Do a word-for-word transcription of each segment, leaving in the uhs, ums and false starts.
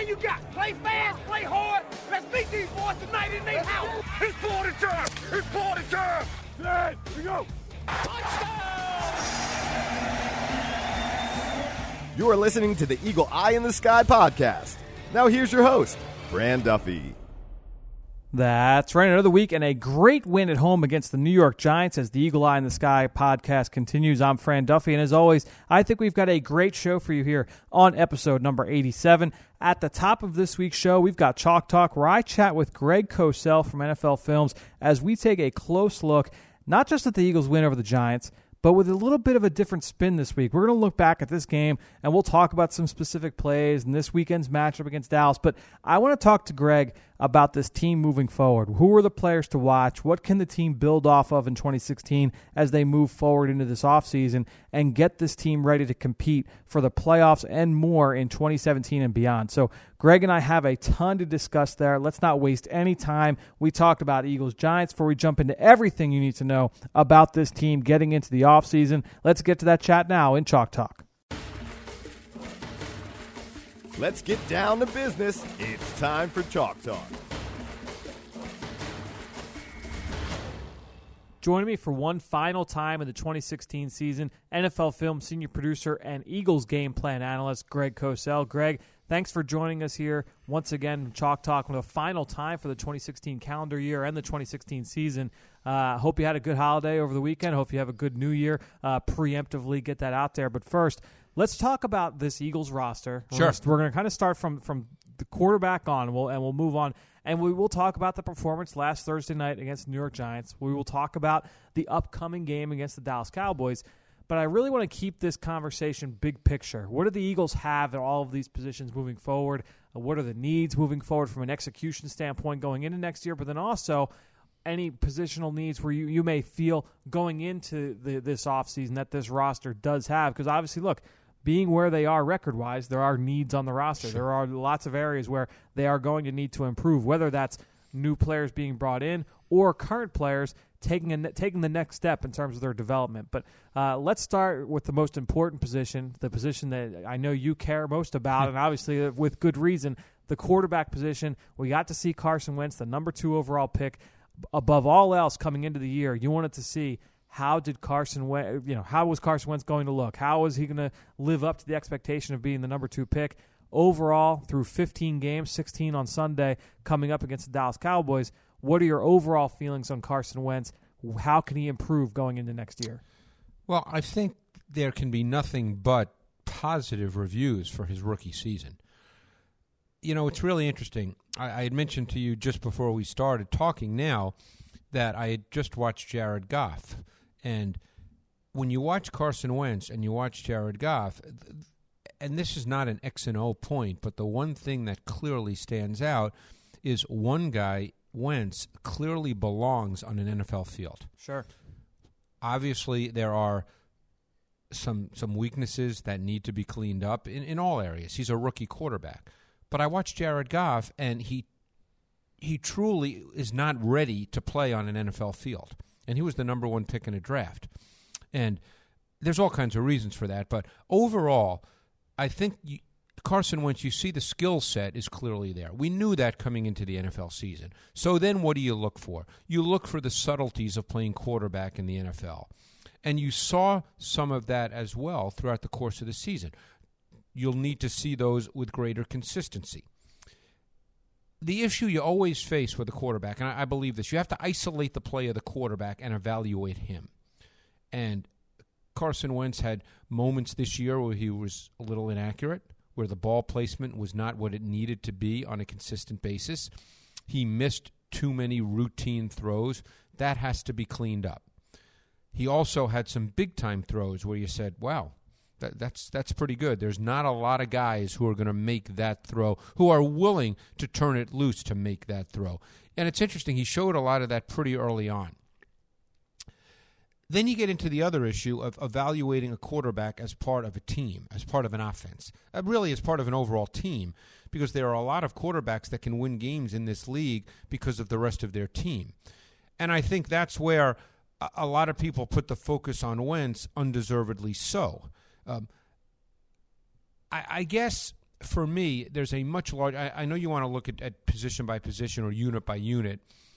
plan you got. Play fast, play hard. Let's beat these boys tonight in their house. It's party time. It's party time. Hey, here we go. You are listening to the Eagle Eye in the Sky podcast. Now here's your host, Fran Duffy. That's right. Another week and a great win at home against the New York Giants as the Eagle Eye in the Sky podcast continues. I'm Fran Duffy, and as always, I think we've got a great show for you here on episode number eighty-seven. At the top of this week's show, we've got Chalk Talk, where I chat with Greg Cosell from N F L Films as we take a close look, not just at the Eagles' win over the Giants, but with a little bit of a different spin this week. We're going to look back at this game, and we'll talk about some specific plays and this weekend's matchup against Dallas. But I want to talk to Greg about this team moving forward. Who are the players to watch? What can the team build off of in twenty sixteen as they move forward into this offseason and get this team ready to compete for the playoffs and more in twenty seventeen and beyond? So Greg and I have a ton to discuss there. Let's not waste any time. We talked about Eagles-Giants before we jump into everything you need to know about this team getting into the offseason. Let's get to that chat now in Chalk Talk. Let's get down to business. It's time for Chalk Talk. Joining me for one final time in the twenty sixteen season, N F L Films senior producer and Eagles game plan analyst, Greg Cosell. Greg, thanks for joining us here once again, Chalk Talk, for the final time for the twenty sixteen calendar year and the twenty sixteen season. Uh, hope you had a good holiday over the weekend. Hope you have a good new year. Uh, preemptively get that out there. But first, let's talk about this Eagles roster. Sure. We're, we're going to kind of start from, from the quarterback on, and we'll, and we'll move on. And we will talk about the performance last Thursday night against the New York Giants. We will talk about the upcoming game against the Dallas Cowboys. But I really want to keep this conversation big picture. What do the Eagles have at all of these positions moving forward? What are the needs moving forward from an execution standpoint going into next year? But then also any positional needs where you, you may feel going into the, this offseason that this roster does have. Because obviously, look, being where they are record-wise, there are needs on the roster. Sure. There are lots of areas where they are going to need to improve, whether that's new players being brought in or current players taking a, taking the next step in terms of their development. But uh, let's start with the most important position, the position that I know you care most about, and obviously with good reason, the quarterback position. We got to see Carson Wentz, the number two overall pick. Above all else coming into the year, you wanted to see how did Carson Wentz, you know, how was Carson Wentz going to look? How was he going to live up to the expectation of being the number two pick? Overall, through fifteen games, sixteen on Sunday, coming up against the Dallas Cowboys, what are your overall feelings on Carson Wentz? How can he improve going into next year? Well, I think there can be nothing but positive reviews for his rookie season. You know, it's really interesting. I, I had mentioned to you just before we started talking now that I had just watched Jared Goff. And when you watch Carson Wentz and you watch Jared Goff, and this is not an X and O point, but the one thing that clearly stands out is one guy, Wentz, clearly belongs on an N F L field. Sure. Obviously, there are some some weaknesses that need to be cleaned up in, in all areas. He's a rookie quarterback. But I watched Jared Goff, and he he truly is not ready to play on an N F L field. And he was the number one pick in a draft. And there's all kinds of reasons for that. But overall, I think you, Carson Wentz, you see the skill set is clearly there. We knew that coming into the N F L season. So then what do you look for? You look for the subtleties of playing quarterback in the N F L. And you saw some of that as well throughout the course of the season. You'll need to see those with greater consistency. The issue you always face with a quarterback, and I, I believe this, you have to isolate the play of the quarterback and evaluate him. And Carson Wentz had moments this year where he was a little inaccurate, where the ball placement was not what it needed to be on a consistent basis. He missed too many routine throws. That has to be cleaned up. He also had some big-time throws where you said, wow, That, that's that's pretty good. There's not a lot of guys who are going to make that throw, who are willing to turn it loose to make that throw. And it's interesting. He showed a lot of that pretty early on. Then you get into the other issue of evaluating a quarterback as part of a team, as part of an offense, uh, really as part of an overall team, because there are a lot of quarterbacks that can win games in this league because of the rest of their team. And I think that's where a, a lot of people put the focus on Wentz, undeservedly so. Um, I, I guess for me, there's a much larger. I, I know you want to look at, at position by position or unit by unit,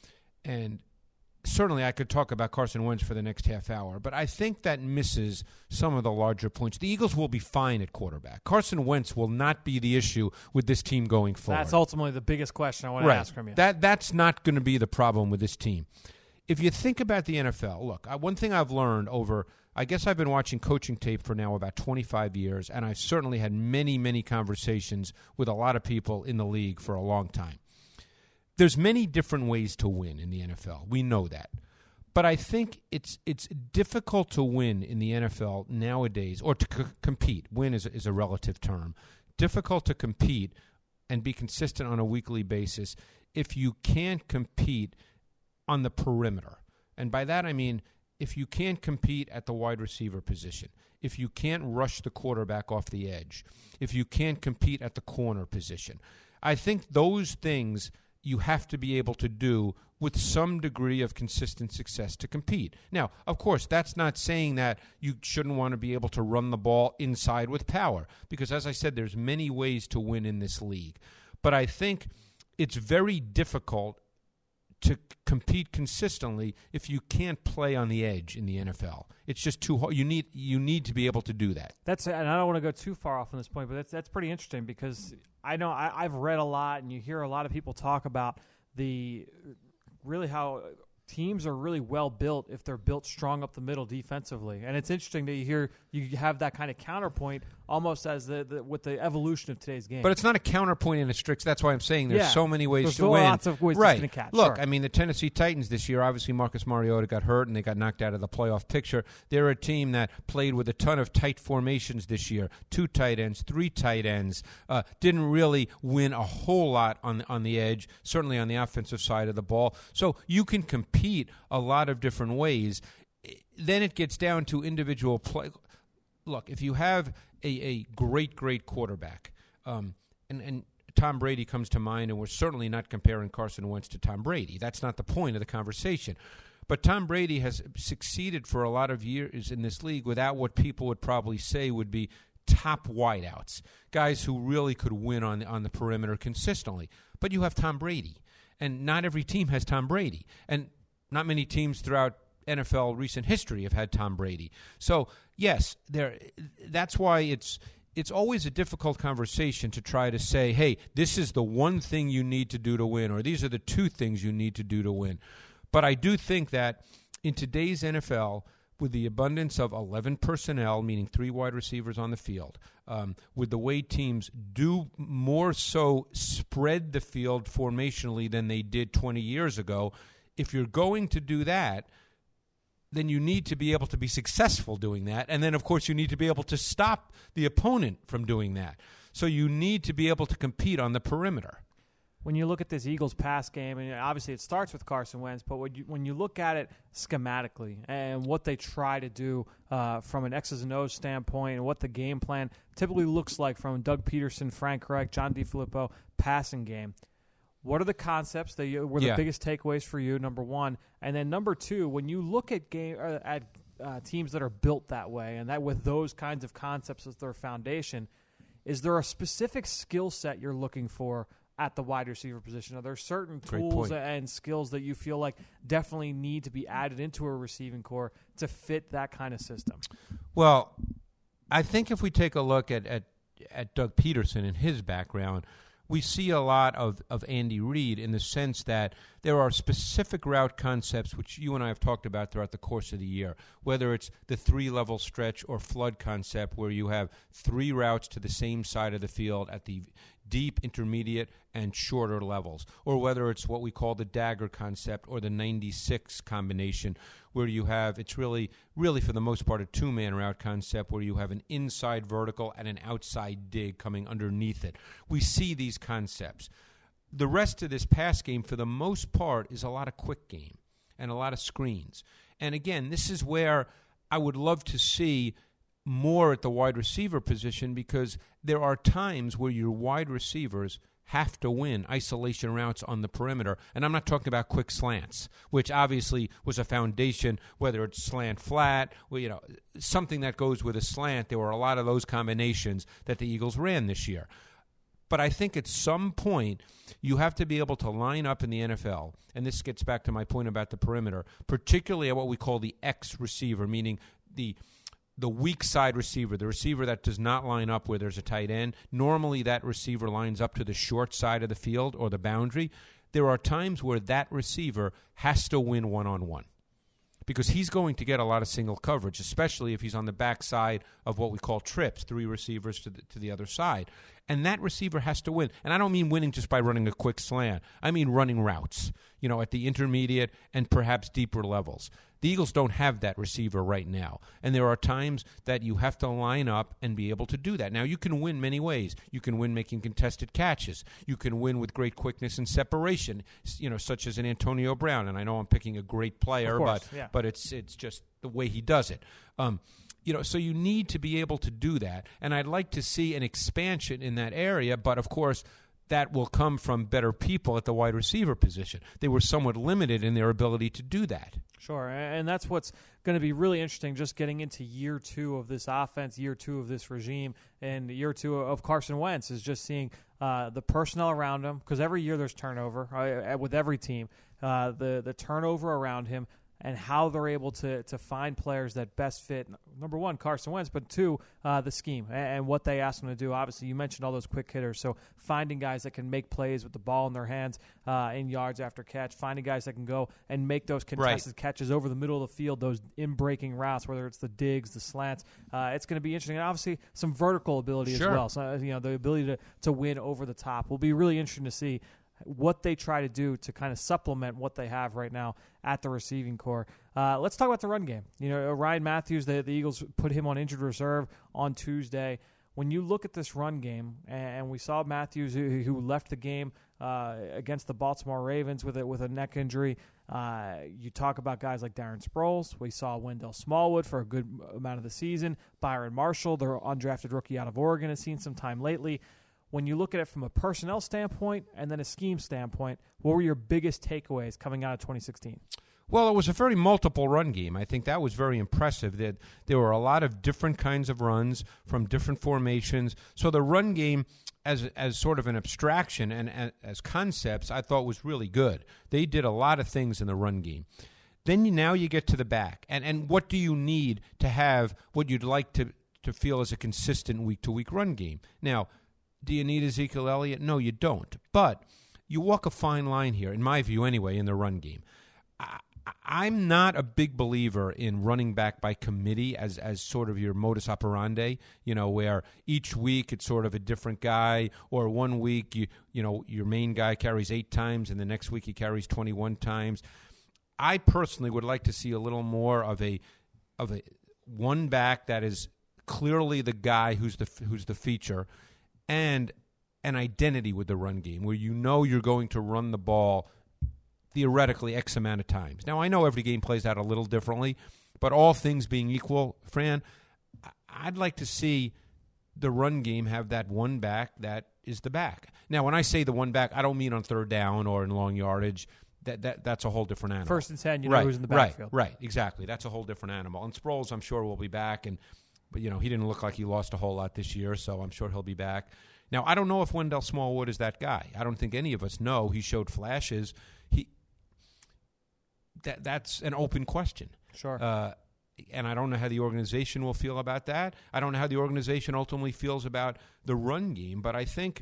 and certainly I could talk about Carson Wentz for the next half hour, but I think that misses some of the larger points. The Eagles will be fine at quarterback. Carson Wentz will not be the issue with this team going forward. That's ultimately the biggest question I want right. to ask from you. That That's not going to be the problem with this team. If you think about the N F L, look, I, one thing I've learned over, I guess I've been watching coaching tape for now about twenty-five years, and I've certainly had many, many conversations with a lot of people in the league for a long time. There's many different ways to win in the N F L. We know that. But I think it's it's difficult to win in the N F L nowadays, or to c- compete. Win is a, is a relative term. Difficult to compete and be consistent on a weekly basis if you can't compete on the perimeter. And by that I mean if you can't compete at the wide receiver position, if you can't rush the quarterback off the edge, if you can't compete at the corner position. I think those things you have to be able to do with some degree of consistent success to compete. Now, of course, that's not saying that you shouldn't want to be able to run the ball inside with power, because as I said, there's many ways to win in this league. But I think it's very difficult to compete consistently if you can't play on the edge in the N F L. It's just too hard. You need you need to be able to do that. That's and I don't want to go too far off on this point, but that's that's pretty interesting because I know I, I've read a lot and you hear a lot of people talk about the really how teams are really well built if they're built strong up the middle defensively. And it's interesting that you hear you have that kind of counterpoint almost as the, the with the evolution of today's game. But it's not a counterpoint in a strict. That's why I'm saying there's yeah. so many ways there's to win. Lots of ways right. to catch. Look, sure. I mean, the Tennessee Titans this year, obviously Marcus Mariota got hurt and they got knocked out of the playoff picture. They're a team that played with a ton of tight formations this year. Two tight ends, three tight ends. Uh, didn't really win a whole lot on, on the edge, certainly on the offensive side of the ball. So you can compete a lot of different ways. Then it gets down to individual play. Look, if you have a, a great, great quarterback, um, and, and Tom Brady comes to mind, and we're certainly not comparing Carson Wentz to Tom Brady. That's not the point of the conversation. But Tom Brady has succeeded for a lot of years in this league without what people would probably say would be top wideouts, guys who really could win on on the perimeter consistently. But you have Tom Brady, and not every team has Tom Brady. And not many teams throughout N F L recent history have had Tom Brady. So, yes, there. That's why it's it's always a difficult conversation to try to say, hey, this is the one thing you need to do to win, or these are the two things you need to do to win. But I do think that in today's N F L, with the abundance of eleven personnel, meaning three wide receivers on the field, um, with the way teams do more so spread the field formationally than they did twenty years ago, if you're going to do that, then you need to be able to be successful doing that. And then, of course, you need to be able to stop the opponent from doing that. So you need to be able to compete on the perimeter. When you look at this Eagles pass game, and obviously it starts with Carson Wentz, but when you, when you look at it schematically and what they try to do uh, from an X's and O's standpoint and what the game plan typically looks like from Doug Peterson, Frank Reich, John DeFilippo passing game, what are the concepts that you, were the yeah. biggest takeaways for you, number one? And then number two, when you look at game uh, at uh, teams that are built that way and that with those kinds of concepts as their foundation, is there a specific skill set you're looking for at the wide receiver position? Are there certain tools and skills that you feel like definitely need to be added into a receiving core to fit that kind of system? Well, I think if we take a look at, at, at Doug Peterson and his background, we see a lot of, of Andy Reid in the sense that there are specific route concepts which you and I have talked about throughout the course of the year, whether it's the three-level stretch or flood concept where you have three routes to the same side of the field at the deep, intermediate, and shorter levels, or whether it's what we call the dagger concept or the ninety-six combination where you have, it's really, really for the most part, a two-man route concept where you have an inside vertical and an outside dig coming underneath it. We see these concepts. The rest of this pass game, for the most part, is a lot of quick game and a lot of screens. And again, this is where I would love to see more at the wide receiver position because there are times where your wide receivers have to win isolation routes on the perimeter. And I'm not talking about quick slants, which obviously was a foundation, whether it's slant flat, well, you know, something that goes with a slant. There were a lot of those combinations that the Eagles ran this year. But I think at some point you have to be able to line up in the N F L, and this gets back to my point about the perimeter, particularly at what we call the X receiver, meaning the the weak side receiver, the receiver that does not line up where there's a tight end. Normally that receiver lines up to the short side of the field or the boundary. There are times where that receiver has to win one-on-one, because he's going to get a lot of single coverage, especially if he's on the backside of what we call trips, three receivers to the, to the other side. And that receiver has to win. And I don't mean winning just by running a quick slant. I mean running routes, you know, at the intermediate and perhaps deeper levels. The Eagles don't have that receiver right now. And there are times that you have to line up and be able to do that. Now, you can win many ways. You can win making contested catches. You can win with great quickness and separation, you know, such as an Antonio Brown. And I know I'm picking a great player, course, but yeah. but it's it's just the way he does it. Um, you know, so you need to be able to do that. And I'd like to see an expansion in that area, but of course that will come from better people at the wide receiver position. They were somewhat limited in their ability to do that. Sure, and that's what's going to be really interesting, just getting into year two of this offense, year two of this regime, and year two of Carson Wentz, is just seeing uh, the personnel around him, because every year there's turnover uh, with every team, uh, the, the turnover around him, and how they're able to to find players that best fit, number one, Carson Wentz, but two, uh, the scheme and, and what they ask them to do. Obviously, you mentioned all those quick hitters, so finding guys that can make plays with the ball in their hands uh, in yards after catch, finding guys that can go and make those contested right. catches over the middle of the field, those in-breaking routes, whether it's the digs, the slants. Uh, it's going to be interesting. And obviously, some vertical ability sure. as well. So, you know, the ability to, to win over the top will be really interesting to see what they try to do to kind of supplement what they have right now at the receiving core. Uh, let's talk about the run game. You know, Ryan Matthews, the, the Eagles put him on injured reserve on Tuesday. When you look at this run game, and we saw Matthews, who, who left the game uh, against the Baltimore Ravens with a, with a neck injury, uh, you talk about guys like Darren Sproles. We saw Wendell Smallwood for a good amount of the season. Byron Marshall, their undrafted rookie out of Oregon, has seen some time lately. When you look at it from a personnel standpoint and then a scheme standpoint, what were your biggest takeaways coming out of twenty sixteen? Well, it was a very multiple run game. I think that was very impressive. That there were a lot of different kinds of runs from different formations. So the run game, as as sort of an abstraction and, and as concepts, I thought was really good. They did a lot of things in the run game. Then you, now you get to the back, and and what do you need to have what you'd like to to feel as a consistent week to week run game? Now, do you need Ezekiel Elliott? No, you don't. But you walk a fine line here, in my view anyway, in the run game. I, I'm not a big believer in running back by committee as as sort of your modus operandi, you know, where each week it's sort of a different guy, or one week you you know your main guy carries eight times and the next week he carries twenty-one times. I personally would like to see a little more of a of a one back that is clearly the guy who's the who's the feature, and an identity with the run game where you know you're going to run the ball theoretically X amount of times. Now, I know every game plays out a little differently, but all things being equal, Fran, I'd like to see the run game have that one back that is the back. Now, when I say the one back, I don't mean on third down or in long yardage. That, that That's a whole different animal. First and ten, you know right, who's in the backfield. Right, right, exactly. That's a whole different animal. And Sproles, I'm sure, will be back, and but you know he didn't look like he lost a whole lot this year, so I'm sure he'll be back. Now, I don't know if Wendell Smallwood is that guy. I don't think any of us know. He showed flashes. He that That's an open question. Sure. Uh, and I don't know how the organization will feel about that. I don't know how the organization ultimately feels about the run game, but I think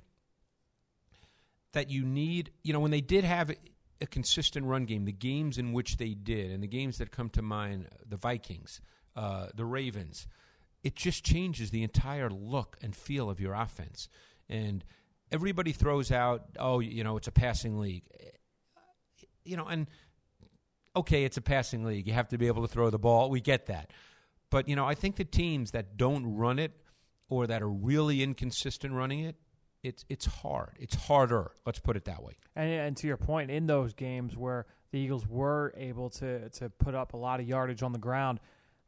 that you need, you know, when they did have a consistent run game, the games in which they did, and the games that come to mind, the Vikings, uh, the Ravens, it just changes the entire look and feel of your offense. And everybody throws out, oh, you know, it's a passing league. You know, and okay, it's a passing league. You have to be able to throw the ball. We get that. But, you know, I think the teams that don't run it or that are really inconsistent running it, it's it's hard. It's harder. Let's put it that way. And, and to your point, in those games where the Eagles were able to to put up a lot of yardage on the ground,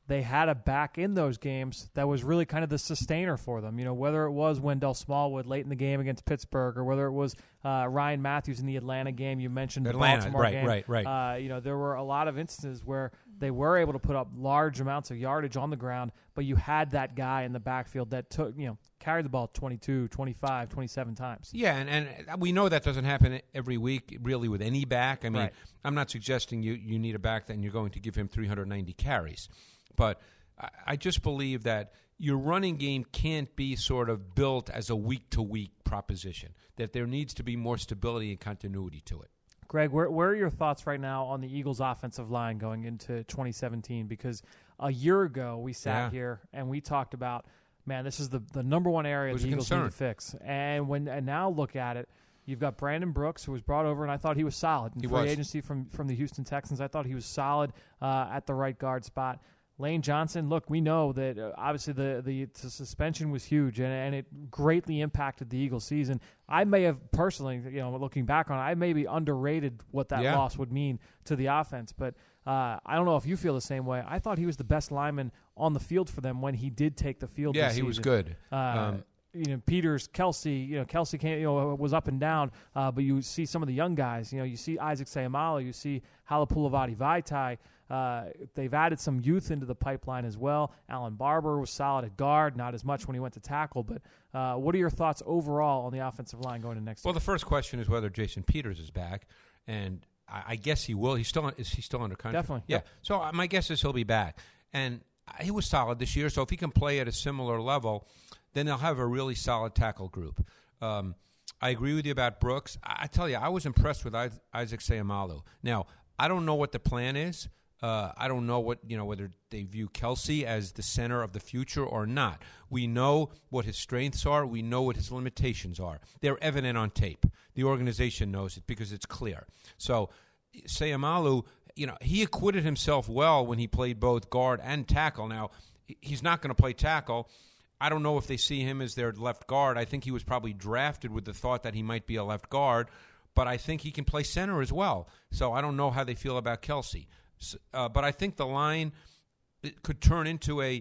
they had a back in those games that was really kind of the sustainer for them. You know, whether it was Wendell Smallwood late in the game against Pittsburgh, or whether it was uh, Ryan Matthews in the Atlanta game. You mentioned the Atlanta, Baltimore right, game. right, right. Uh, you know, there were a lot of instances where they were able to put up large amounts of yardage on the ground, but you had that guy in the backfield that took, you know, carried the ball twenty-two, twenty-five, twenty-seven times. Yeah, and, and we know that doesn't happen every week, really, with any back. I mean, Right. I'm not suggesting you, you need a back and you're going to give him three hundred ninety carries. But I, I just believe that your running game can't be sort of built as a week-to-week proposition, that there needs to be more stability and continuity to it. Greg, where, where are your thoughts right now on the Eagles' offensive line going into twenty seventeen? Because a year ago we sat Yeah. here and we talked about, man, this is the, the number one area was the a Eagles concern. need to fix. And when and now look at it, you've got Brandon Brooks, who was brought over, and I thought he was solid in He free was. agency from, from the Houston Texans. I thought he was solid uh, at the right guard spot. Lane Johnson, look, we know that uh, obviously the, the the suspension was huge, and, and it greatly impacted the Eagles' season. I may have personally, you know, looking back on it, I maybe underrated what that Yeah. loss would mean to the offense. But uh, I don't know if you feel the same way. I thought he was the best lineman on the field for them when he did take the field. Yeah, this he was season. good. Uh, Um, you know, Peters, Kelsey, you know, Kelsey came, you know, was up and down, uh, but you see some of the young guys, you know, you see Isaac Sayamalo, you see Halapulavati Vaitai. Uh, they've added some youth into the pipeline as well. Alan Barber was solid at guard, not as much when he went to tackle. But uh, what are your thoughts overall on the offensive line going into next well, year? the first question is whether Jason Peters is back, and I, I guess he will. He's still is he still under contract? Definitely. Yeah. Yep. So uh, my guess is he'll be back, and uh, he was solid this year. So if he can play at a similar level, then they'll have a really solid tackle group. Um, I agree with you about Brooks. I, I tell you, I was impressed with I, Isaac Sayamalu. Now, I don't know what the plan is. Uh, I don't know what you know whether they view Kelsey as the center of the future or not. We know what his strengths are. We know what his limitations are. They're evident on tape. The organization knows it because it's clear. So, Sayamalu, you know, he acquitted himself well when he played both guard and tackle. Now, he's not going to play tackle. I don't know if they see him as their left guard. I think he was probably drafted with the thought that he might be a left guard, but I think he can play center as well. So I don't know how they feel about Kelsey. Uh, but I think the line it could turn into a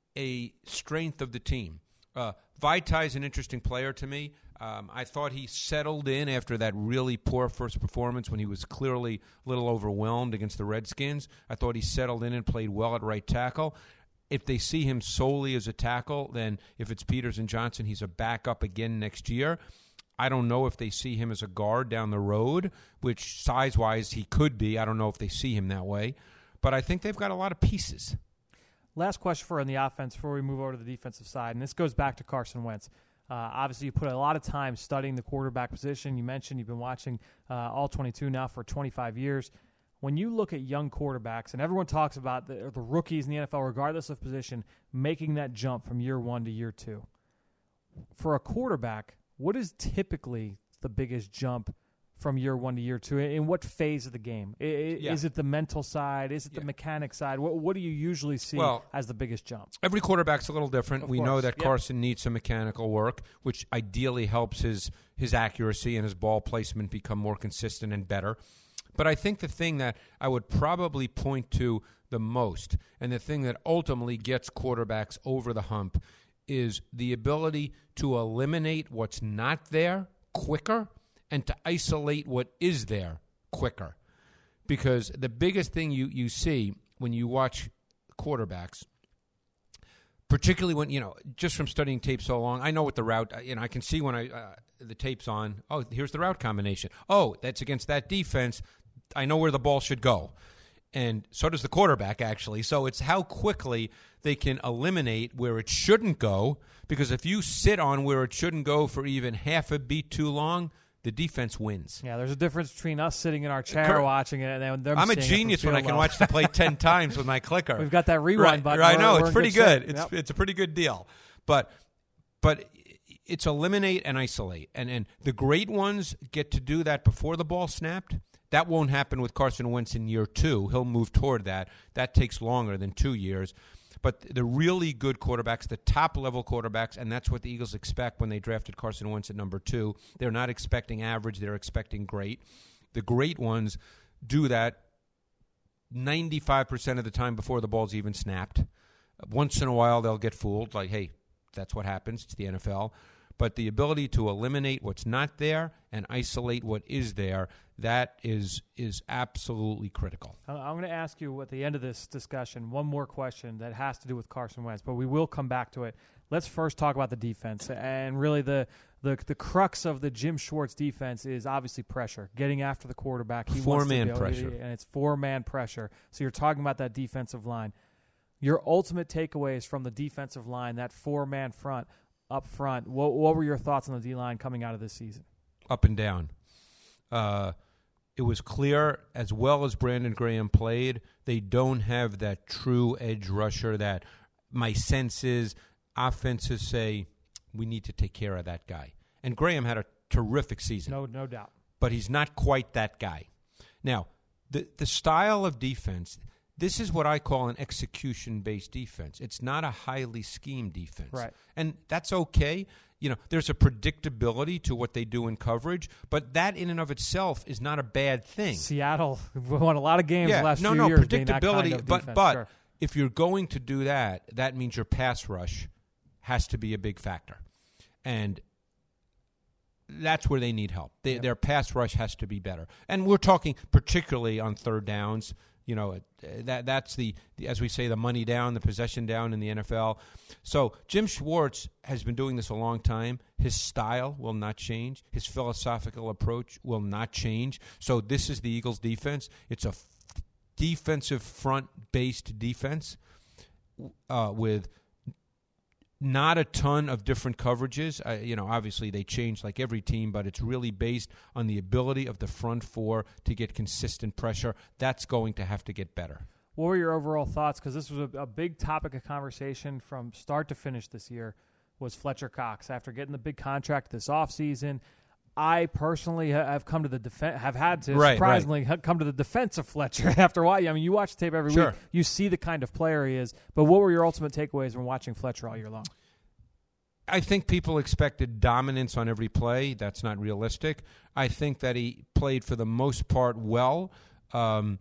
a strength of the team. Uh, Vaitai is an interesting player to me. Um, I thought he settled in after that really poor first performance when he was clearly a little overwhelmed against the Redskins. I thought he settled in and played well at right tackle. If they see him solely as a tackle, then if it's Peters and Johnson, he's a backup again next year. I don't know if they see him as a guard down the road, which size-wise he could be. I don't know if they see him that way. But I think they've got a lot of pieces. Last question for on the offense before we move over to the defensive side, and this goes back to Carson Wentz. Uh, obviously, you put a lot of time studying the quarterback position. You mentioned you've been watching uh, all twenty-two now for twenty-five years. When you look at young quarterbacks, and everyone talks about the, the rookies in the N F L, regardless of position, making that jump from year one to year two. For a quarterback, what is typically the biggest jump from year one to year two? In what phase of the game? I, Yeah. Is it the mental side? Is it the Yeah. mechanic side? What, what do you usually see Well, as the biggest jump? Every quarterback's a little different. Of we know course, that yep. Carson needs some mechanical work, which ideally helps his his accuracy and his ball placement become more consistent and better. But I think the thing that I would probably point to the most, and the thing that ultimately gets quarterbacks over the hump, is the ability to eliminate what's not there quicker and to isolate what is there quicker. Because the biggest thing you, you see when you watch quarterbacks, particularly when, you know, just from studying tape so long, I know what the route, you know, I can see when I uh, the tape's on, oh, here's the route combination. Oh, that's against that defense. I know where the ball should go. And so does the quarterback, actually. So it's how quickly they can eliminate where it shouldn't go, because if you sit on where it shouldn't go for even half a beat too long, the defense wins. Yeah, there's a difference between us sitting in our chair Correct. watching it and then them I'm a seeing it from genius when field I can level. watch the play ten times with my clicker. We've got that rewind right, button. Right, I We're- know. we're It's in pretty good good. shape. It's Yep. it's a pretty good deal. But but it's eliminate and isolate. And and the great ones get to do that before the ball snapped. That won't happen with Carson Wentz in year two. He'll move toward that. That takes longer than two years. But the really good quarterbacks, the top-level quarterbacks, and that's what the Eagles expect when they drafted Carson Wentz at number two. They're not expecting average. They're expecting great. The great ones do that ninety-five percent of the time before the ball's even snapped. Once in a while, they'll get fooled, like, hey, that's what happens. It's the N F L. But the ability to eliminate what's not there and isolate what is there, that is is absolutely critical. I'm going to ask you at the end of this discussion one more question that has to do with Carson Wentz, but we will come back to it. Let's first talk about the defense. And really the the, the crux of the Jim Schwartz defense is obviously pressure, getting after the quarterback. He Four-man wants to be able, pressure. And it's four-man pressure. So you're talking about that defensive line. Your ultimate takeaways from the defensive line, that four-man front, up front, what, what were your thoughts on the D-line coming out of this season? Up and down. Uh, it was clear, as well as Brandon Graham played, they don't have that true edge rusher that my sense is offenses say, we need to take care of that guy. And Graham had a terrific season. No, no doubt. But he's not quite that guy. Now, the the style of defense, this is what I call an execution-based defense. It's not a highly schemed defense. Right. And that's okay. You know, there's a predictability to what they do in coverage, but that in and of itself is not a bad thing. Seattle won a lot of games yeah, the last no, few no, years being that predictability, kind of but defense. but Sure. if you're going to do that, that means your pass rush has to be a big factor. And that's where they need help. They, Yep. Their pass rush has to be better. And we're talking particularly on third downs. You know, that that's the, the, as we say, the money down, the possession down in the N F L. So Jim Schwartz has been doing this a long time. His style will not change. His philosophical approach will not change. So this is the Eagles' defense. It's a f- defensive front-based defense uh, with not a ton of different coverages. Uh, you know, obviously they change like every team, but it's really based on the ability of the front four to get consistent pressure. That's going to have to get better. What were your overall thoughts? Because this was a, a big topic of conversation from start to finish this year was Fletcher Cox. After getting the big contract this offseason, I personally ha- have come to the defen- have had to Right, surprisingly ha- come to the defense of Fletcher after a while. I mean, you watch the tape every Sure. week. You see the kind of player he is. But what were your ultimate takeaways from watching Fletcher all year long? I think people expected dominance on every play. That's not realistic. I think that he played for the most part well. Um,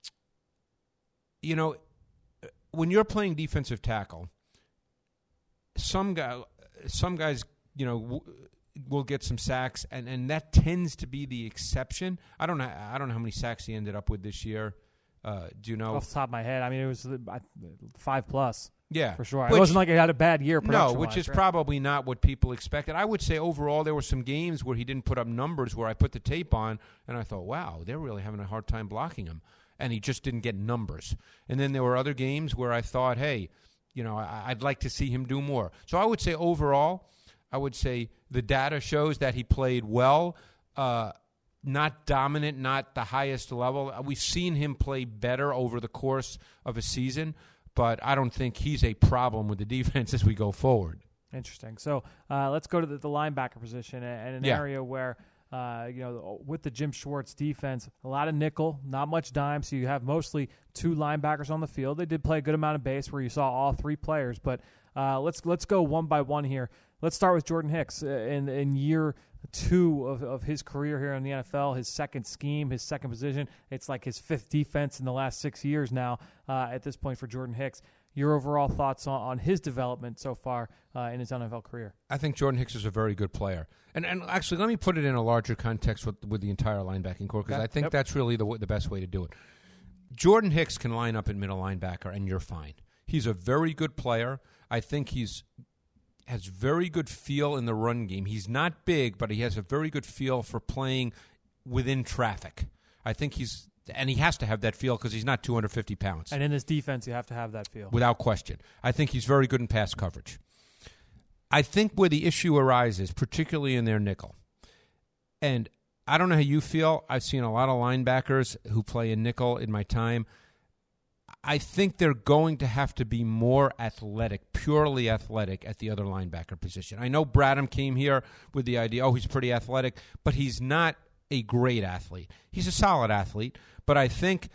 you know, when you're playing defensive tackle, some guy, some guys, you know, w- will get some sacks, and, and that tends to be the exception. I don't know. I don't know how many sacks he ended up with this year. Uh, do you know? Off the top of my head, I mean, it was uh, five plus. Yeah, For sure. Which, it wasn't like he had a bad year no, production-wise, which is right? probably not what people expected. I would say overall there were some games where he didn't put up numbers where I put the tape on, and I thought, wow, they're really having a hard time blocking him. And he just didn't get numbers. And then there were other games where I thought, hey, you know, I, I'd like to see him do more. So I would say overall, I would say the data shows that he played well, uh, not dominant, not the highest level. We've seen him play better over the course of a season, but I don't think he's a problem with the defense as we go forward. Interesting. So uh, let's go to the, the linebacker position and an Yeah. area where, uh, you know, with the Jim Schwartz defense, a lot of nickel, not much dime, so you have mostly two linebackers on the field. They did play a good amount of base where you saw all three players, but uh, let's let's go one by one here. Let's start with Jordan Hicks. Uh, in, in year two of, of his career here in the N F L, his second scheme, his second position, it's like his fifth defense in the last six years now uh, at this point for Jordan Hicks. Your overall thoughts on, on his development so far uh, in his N F L career? I think Jordan Hicks is a very good player. And and actually, let me put it in a larger context with, with the entire linebacking core, because Okay. I think Yep. that's really the the best way to do it. Jordan Hicks can line up at middle linebacker, and you're fine. He's a very good player. I think he's has very good feel in the run game. He's not big, but he has a very good feel for playing within traffic. I think he's, and he has to have that feel because he's not two hundred fifty pounds. And in this defense, you have to have that feel. Without question. I think he's very good in pass coverage. I think where the issue arises, particularly in their nickel, and I don't know how you feel. I've seen a lot of linebackers who play in nickel in my time. I think they're going to have to be more athletic, purely athletic at the other linebacker position. I know Bradham came here with the idea, oh, he's pretty athletic, but he's not a great athlete. He's a solid athlete, but I think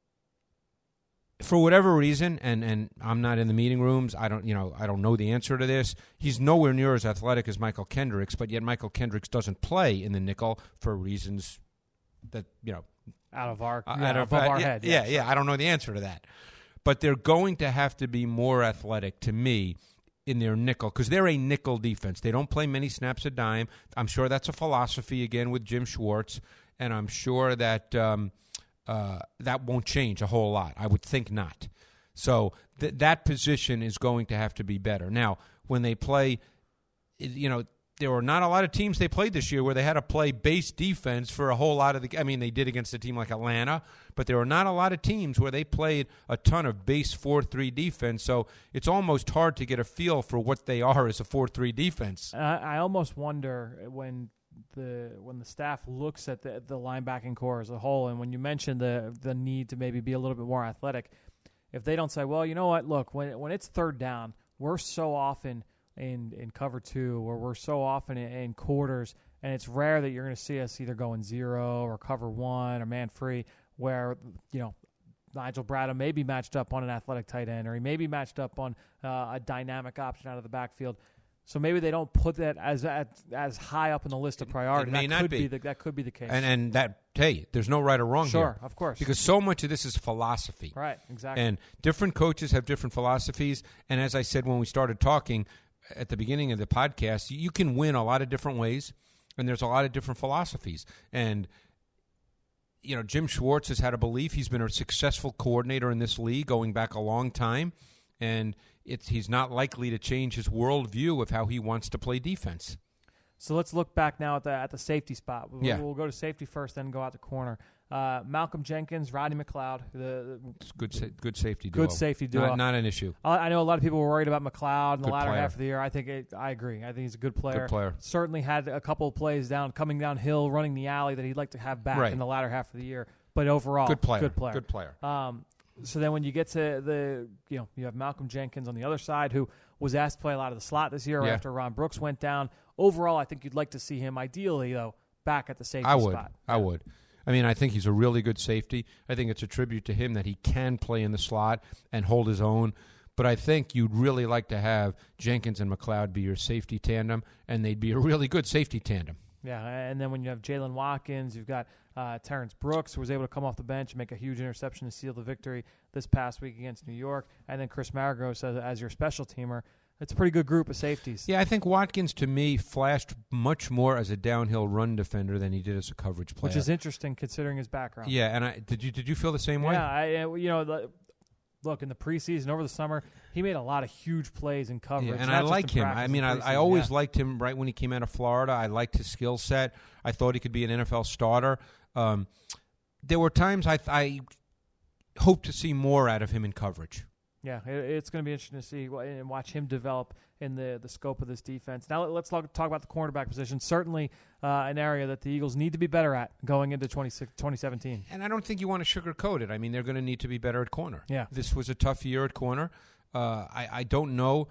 for whatever reason, and, and I'm not in the meeting rooms, I don't you know I don't know the answer to this. He's nowhere near as athletic as Michael Kendricks, but yet Michael Kendricks doesn't play in the nickel for reasons that you know out of our, Uh, yeah, out of- above uh, our yeah, head. Yeah, yeah. I don't know the answer to that. But they're going to have to be more athletic, to me, in their nickel, because they're a nickel defense. They don't play many snaps a dime. I'm sure that's a philosophy, again, with Jim Schwartz, and I'm sure that um, uh, that won't change a whole lot. I would think not. So th- that position is going to have to be better. Now, when they play, you know, there were not a lot of teams they played this year where they had to play base defense for a whole lot of the – I mean, they did against a team like Atlanta, but there were not a lot of teams where they played a ton of base four three defense. So it's almost hard to get a feel for what they are as a four three defense. I, I almost wonder when the when the staff looks at the, the linebacking core as a whole, and when you mention the the need to maybe be a little bit more athletic, if they don't say, well, you know what, look, when when it's third down, we're so often – in in cover two, or we're so often in, in quarters, and it's rare that you're going to see us either go in zero or cover one or man free, where, you know, Nigel Bradham may be matched up on an athletic tight end, or he may be matched up on uh, a dynamic option out of the backfield. So maybe they don't put that as as, as high up in the list of priority. It may that not could be. the, that could be the case. And and that, hey, there's no right or wrong sure, here. of course. Because so much of this is philosophy. Right, exactly. And different coaches have different philosophies. And as I said when we started talking at the beginning of the podcast, you can win a lot of different ways, and there's a lot of different philosophies. And, you know, Jim Schwartz has had a belief. He's been a successful coordinator in this league going back a long time, and it's he's not likely to change his worldview of how he wants to play defense. So let's look back now at the at the safety spot. We'll, Yeah. we'll go to safety first, then go out to corner. Uh, Malcolm Jenkins, Rodney McLeod, the, It's good, sa- good safety duo. Good safety duo. Not, not an issue. I I know a lot of people were worried about McLeod in the Good latter player. half of the year. I think it, I agree. I think he's a good player. Good player. Certainly had a couple of plays down, coming downhill, running the alley that he'd like to have back Right. in the latter half of the year. But overall, Good player. Good player. Good player. Um, so then when you get to the, you know, you have Malcolm Jenkins on the other side, who was asked to play a lot of the slot this year Yeah. after Ron Brooks went down. Overall, I think you'd like to see him, ideally, though, back at the safety I would. spot. I would. I mean, I think he's a really good safety. I think it's a tribute to him that he can play in the slot and hold his own. But I think you'd really like to have Jenkins and McLeod be your safety tandem, and they'd be a really good safety tandem. Yeah, and then when you have Jalen Watkins, you've got uh, Terrence Brooks, who was able to come off the bench and make a huge interception to seal the victory this past week against New York, and then Chris Maragos as, as your special teamer. It's a pretty good group of safeties. Yeah, I think Watkins, to me, flashed much more as a downhill run defender than he did as a coverage player. Which is interesting considering his background. Yeah, and I did you did you feel the same way? Yeah, I, you know, the, look, in the preseason, over the summer, he made a lot of huge plays in coverage. Yeah, and not I just like in him. practice I mean, and I, I preseason. always Yeah. liked him right when he came out of Florida. I liked his skill set. I thought he could be an N F L starter. Um, there were times I, I hoped to see more out of him in coverage. Yeah, it, it's going to be interesting to see and watch him develop in the, the scope of this defense. Now let's talk, talk about the cornerback position. Certainly uh, an area that the Eagles need to be better at going into twenty seventeen. And I don't think you want to sugarcoat it. I mean, they're going to need to be better at corner. Yeah. This was a tough year at corner. Uh, I, I don't know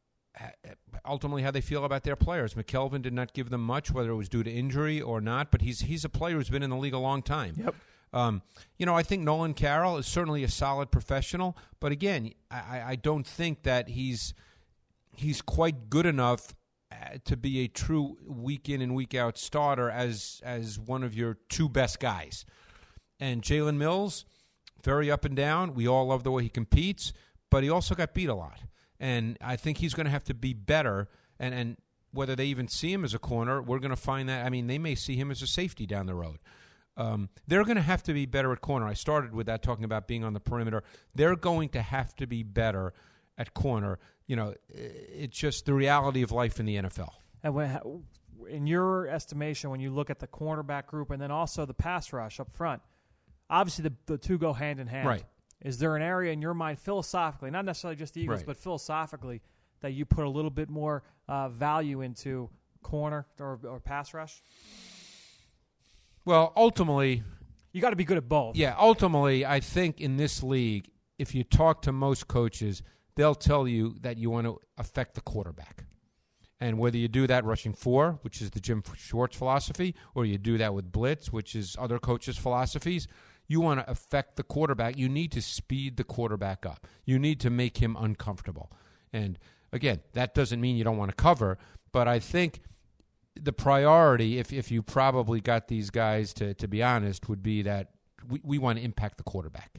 ultimately how they feel about their players. McKelvin did not give them much, whether it was due to injury or not, but he's he's a player who's been in the league a long time. Yep. Um, you know, I think Nolan Carroll is certainly a solid professional, but again, I, I don't think that he's he's quite good enough uh, to be a true week in and week out starter as as one of your two best guys. And Jalen Mills, very up and down. We all love the way he competes, but he also got beat a lot. And I think he's going to have to be better. And, and whether they even see him as a corner, we're going to find that. I mean, they may see him as a safety down the road. Um, they're going to have to be better at corner. I started with that, talking about being on the perimeter. They're going to have to be better at corner. You know, it's just the reality of life in the N F L. And when, in your estimation, when you look at the cornerback group and then also the pass rush up front, obviously the, the two go hand in hand. Right. Is there an area in your mind philosophically, not necessarily just the Eagles, Right. but philosophically, that you put a little bit more uh, value into corner or, or pass rush? Well, ultimately, You got to be good at both. yeah, ultimately, I think in this league, if you talk to most coaches, they'll tell you that you want to affect the quarterback. And whether you do that rushing four, which is the Jim Schwartz philosophy, or you do that with blitz, which is other coaches' philosophies, you want to affect the quarterback. You need to speed the quarterback up. You need to make him uncomfortable. And, again, that doesn't mean you don't want to cover, but I think the priority, if if you probably got these guys to, to be honest, would be that we, we want to impact the quarterback.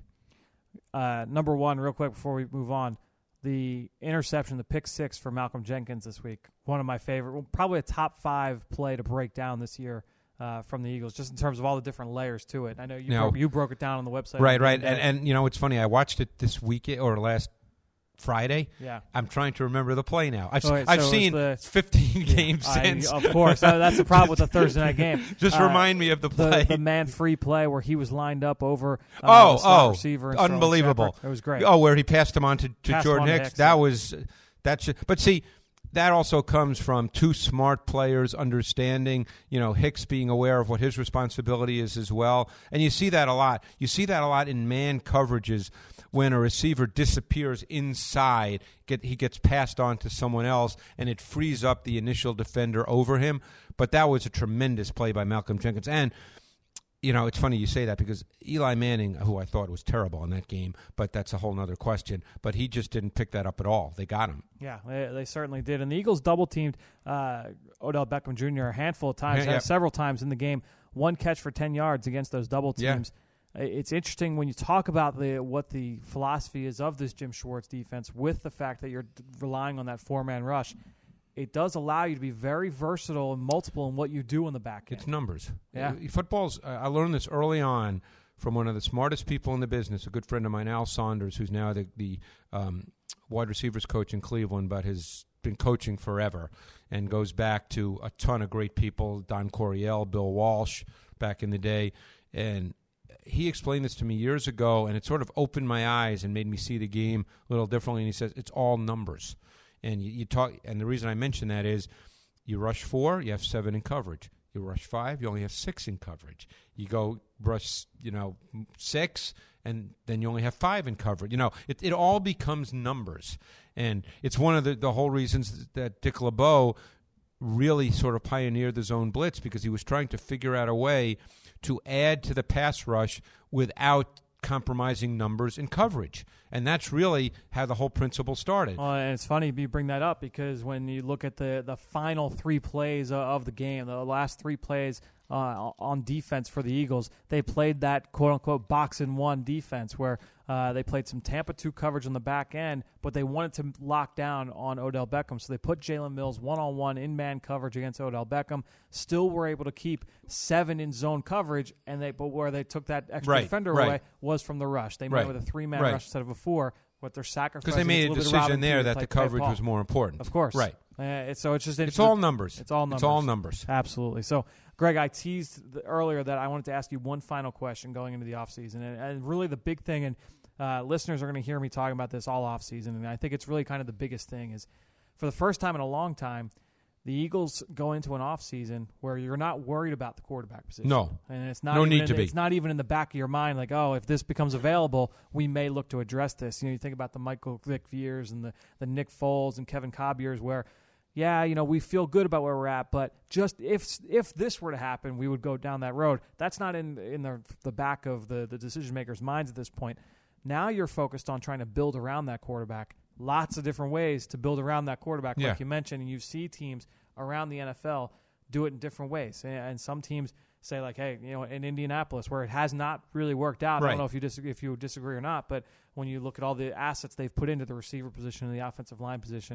Uh, number one, real quick before we move on, the interception, the pick six for Malcolm Jenkins this week. One of my favorite, well, probably a top five play to break down this year uh, from the Eagles, just in terms of all the different layers to it. I know you now, broke, you broke it down on the website. Right, right. And, and, you know, it's funny. I watched it this weekend or last Friday. Yeah. I'm trying to remember the play now. I've, oh, wait, I've so seen the, fifteen games I, since. Of course. uh, that's the problem with the Thursday night game. Just uh, remind me of the play. The, the man-free play where he was lined up over uh, oh, the slot oh, receiver. And unbelievable. It was great. Oh, where he passed him on to, to Passed Jordan on to Hicks. Hicks, That yeah. was that. Should, but see, that also comes from two smart players understanding, you know, Hicks being aware of what his responsibility is as well. And you see that a lot. You see that a lot in man coverages when a receiver disappears inside, get, he gets passed on to someone else, and it frees up the initial defender over him. But that was a tremendous play by Malcolm Jenkins. And, you know, it's funny you say that because Eli Manning, who I thought was terrible in that game, but that's a whole other question, but he just didn't pick that up at all. They got him. Yeah, they, they certainly did. And the Eagles double-teamed uh, Odell Beckham Junior a handful of times, Yeah, yeah. uh, several times in the game. One catch for ten yards against those double teams. Yeah. It's interesting when you talk about the what the philosophy is of this Jim Schwartz defense with the fact that you're relying on that four-man rush. It does allow you to be very versatile and multiple in what you do in the back end. It's numbers. Yeah. Uh, Football's, uh, I learned this early on from one of the smartest people in the business, a good friend of mine, Al Saunders, who's now the, the um, wide receivers coach in Cleveland, but has been coaching forever and goes back to a ton of great people, Don Coryell, Bill Walsh, back in the day. And he explained this to me years ago, and it sort of opened my eyes and made me see the game a little differently. And he says, it's all numbers. And you, you talk, and the reason I mention that is you rush four, you have seven in coverage. You rush five, you only have six in coverage. You go rush, you know, six, and then you only have five in coverage. You know, it, it all becomes numbers. And it's one of the, the whole reasons that Dick LeBeau really sort of pioneered the zone blitz, because he was trying to figure out a way to add to the pass rush without compromising numbers and coverage. And that's really how the whole principle started. Well, and it's funny you bring that up because when you look at the, the final three plays of the game, the last three plays uh, on defense for the Eagles, they played that quote-unquote box-and-one defense where uh, they played some Tampa two coverage on the back end, but they wanted to lock down on Odell Beckham. So they put Jalen Mills one-on-one in man coverage against Odell Beckham, still were able to keep seven in zone coverage, and they but where they took that extra Right, defender right. away was from the rush. They Right, went with a three-man right. rush instead of a four. What they're sacrificing Because they made a little bit of decision Robin there Thede that to the play- play coverage Paul. was more important. Of course. Right. Uh, it's, so it's just It's all numbers. It's all numbers. It's all numbers. Absolutely. So, Greg, I teased the, earlier that I wanted to ask you one final question going into the offseason. And, and really the big thing, and uh, listeners are going to hear me talking about this all offseason, and I think it's really kind of the biggest thing, is for the first time in a long time, the Eagles go into an offseason where you're not worried about the quarterback position. No. And it's not No even need in, to be. It's not even in the back of your mind like, oh, if this becomes available, we may look to address this. You know, you think about the Michael Vick years and the, the Nick Foles and Kevin Cobb years where, yeah, you know, we feel good about where we're at, but just if if this were to happen, we would go down that road. That's not in in the the back of the, the decision makers' minds at this point. Now you're focused on trying to build around that quarterback. Lots of different ways to build around that quarterback, Yeah. like you mentioned, and you see teams around the N F L do it in different ways. And, and some teams say, like, hey, you know, in Indianapolis, where it has not really worked out. I Right. don't know if you disagree, if you disagree or not, but when you look at all the assets they've put into the receiver position and the offensive line position,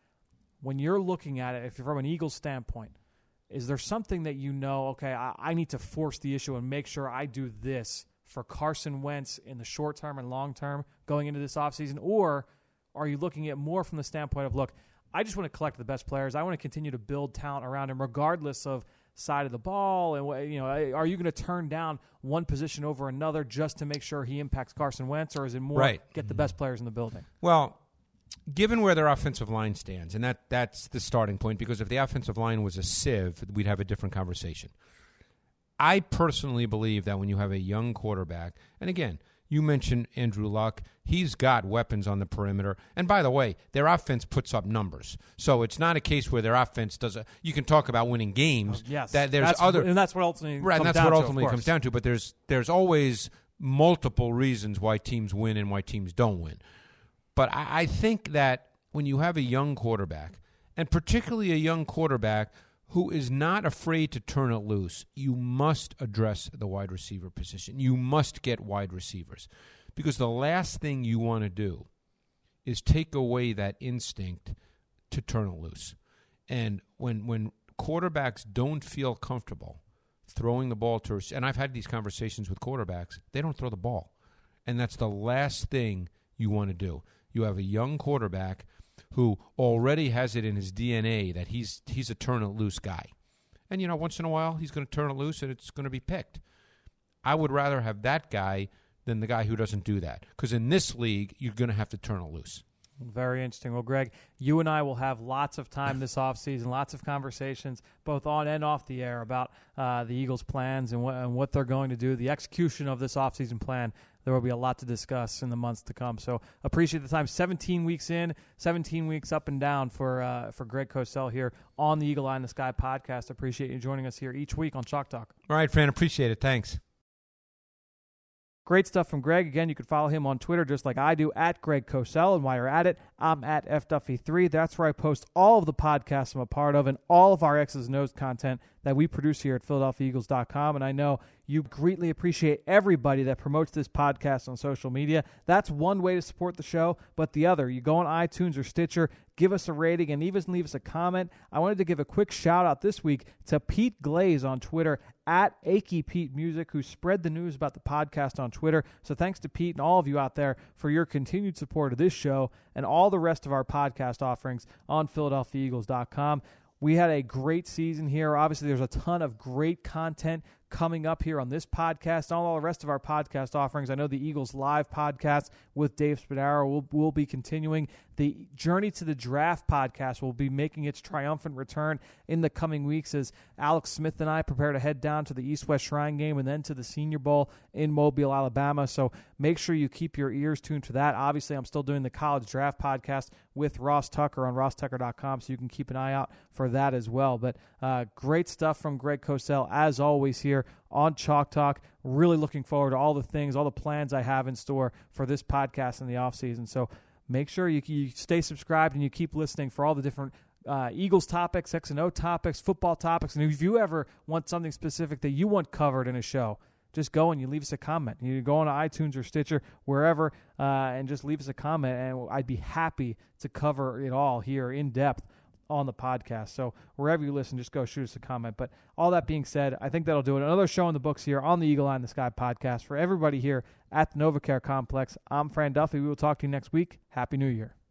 when you're looking at it, if you're from an Eagles standpoint, is there something that you know, okay, I, I need to force the issue and make sure I do this for Carson Wentz in the short term and long term going into this offseason? Or are you looking at more from the standpoint of, look, I just want to collect the best players. I want to continue to build talent around him regardless of side of the ball. And, you know, are you going to turn down one position over another just to make sure he impacts Carson Wentz, or is it more Right. get the best players in the building? Well, given where their offensive line stands, and that, that's the starting point, because if the offensive line was a sieve, we'd have a different conversation. I personally believe that when you have a young quarterback, and again, you mentioned Andrew Luck. He's got weapons on the perimeter. And by the way, their offense puts up numbers. So it's not a case where their offense does a, you can talk about winning games. Oh, yes. That there's that's, other and that's what ultimately right, comes and that's down what to, ultimately of comes course. down to. But there's there's always multiple reasons why teams win and why teams don't win. But I, I think that when you have a young quarterback, and particularly a young quarterback who is not afraid to turn it loose, you must address the wide receiver position. You must get wide receivers. Because the last thing you want to do is take away that instinct to turn it loose. And when when quarterbacks don't feel comfortable throwing the ball to, and I've had these conversations with quarterbacks, they don't throw the ball. And that's the last thing you want to do. You have a young quarterback who already has it in his D N A that he's he's a turn it loose guy. And, you know, once in a while he's going to turn it loose and it's going to be picked. I would rather have that guy than the guy who doesn't do that. Because in this league, you're going to have to turn it loose. Very interesting. Well, Greg, you and I will have lots of time this offseason, lots of conversations, both on and off the air, about uh, the Eagles' plans and, wh- and what they're going to do, the execution of this offseason plan. There will be a lot to discuss in the months to come. So appreciate the time. seventeen weeks in, seventeen weeks up and down for uh, for Greg Cosell here on the Eagle Eye in the Sky podcast. Appreciate you joining us here each week on Chalk Talk. All right, Fran, appreciate it. Thanks. Great stuff from Greg. Again, you can follow him on Twitter just like I do, at Greg Cosell. And while you're at it, I'm at F Duffy three. That's where I post all of the podcasts I'm a part of and all of our X's and O's content that we produce here at Philadelphia Eagles dot com. And I know you greatly appreciate everybody that promotes this podcast on social media. That's one way to support the show, but the other, you go on iTunes or Stitcher, give us a rating, and even leave us a comment. I wanted to give a quick shout-out this week to Pete Glaze on Twitter, at Achy Pete Music, who spread the news about the podcast on Twitter. So thanks to Pete and all of you out there for your continued support of this show and all the rest of our podcast offerings on Philadelphia Eagles dot com. We had a great season here. Obviously, there's a ton of great content coming up here on this podcast and all the rest of our podcast offerings. I know the Eagles Live podcast with Dave Spadaro will, will be continuing. The Journey to the Draft podcast will be making its triumphant return in the coming weeks as Alex Smith and I prepare to head down to the East-West Shrine game and then to the Senior Bowl in Mobile, Alabama. So make sure you keep your ears tuned to that. Obviously, I'm still doing the College Draft podcast with Ross Tucker on ross tucker dot com, so you can keep an eye out for that as well. But uh, great stuff from Greg Cosell, as always, here on Chalk Talk. Really looking forward to all the things, all the plans I have in store for this podcast in the offseason. So make sure you, you stay subscribed and you keep listening for all the different uh, Eagles topics, X and O topics, football topics. And if you ever want something specific that you want covered in a show, just go and you leave us a comment. You go on to iTunes or Stitcher, wherever, uh, and just leave us a comment, and I'd be happy to cover it all here in depth on the podcast. So wherever you listen, just go shoot us a comment. But all that being said, I think that'll do it. Another show in the books here on the Eagle Eye in the Sky podcast. For everybody here at the NovaCare Complex, I'm Fran Duffy. We will talk to you next week. Happy New Year.